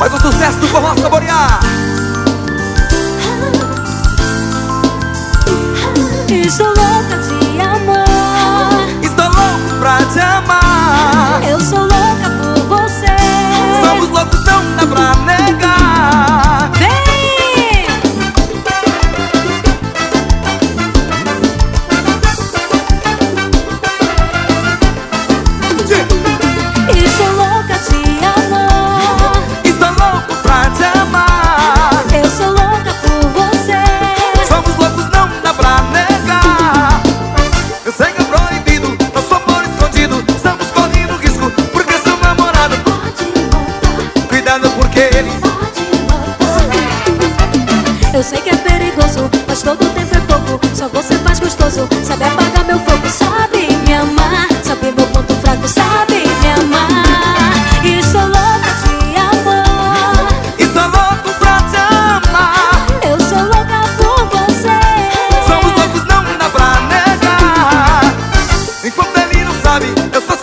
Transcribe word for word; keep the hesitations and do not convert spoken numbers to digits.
Faz o sucesso do forró saborear. Estou louca de amor, estou louco pra te amar. eu sou louca por você. Somos loucos, não dá pra negar. Vem! Estou louca de amor, estou louco pra te amar. eu sou louca por você. Somos loucos, não dá pra negar. Eu sei que é proibido, nosso amor escondido. Estamos correndo risco, porque seu namorado Pode voltar, cuidado porque ele pode voltar. Eu sei que é perigoso, mas todo tempo é pouco. Só você faz gostoso, sabe apagar meu fogo. Sabe me amar, sabe meu ponto fraco, sabe me amar. Estou louca de amor, estou louco pra te amar. eu sou louca por você. Somos loucos, não dá pra negar. Enquanto ele não sabe, eu sou